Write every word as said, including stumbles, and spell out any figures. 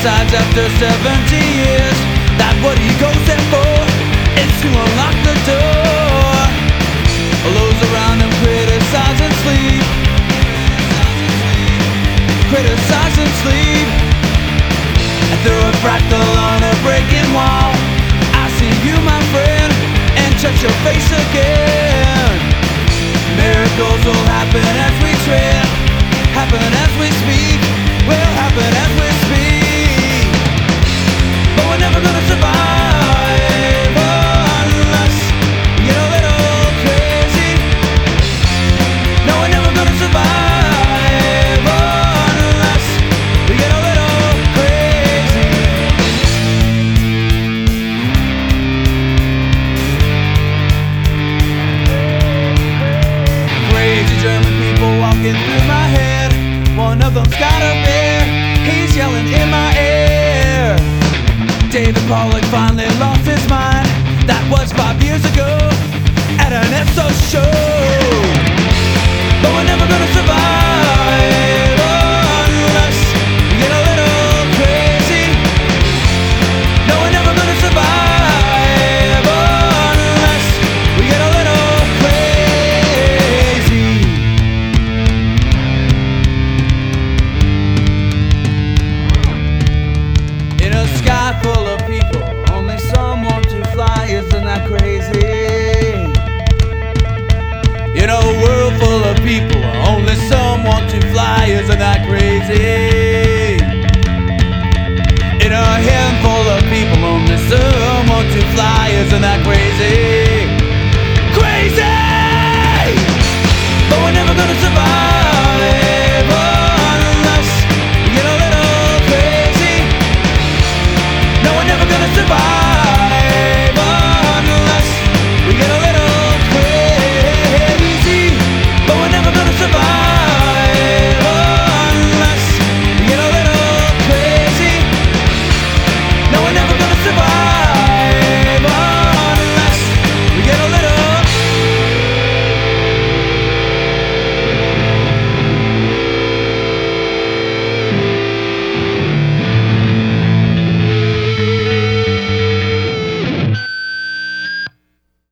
decides after seventy years that what he goes there for is to unlock the door. Those around him criticize and sleep, criticize and sleep. And through a fractal on a breaking wall, I see you, my friend, and touch your face again. Miracles will happen as we tread, happen as we speak, will happen as we speak. But we're never gonna survive unless we get a little crazy. No, we're never gonna survive unless we get a little crazy. Crazy German people walking through my head. One of them's got a bear, he's yelling in my ear. David Pollock finally lost his mind. That was five years ago at an Esso show.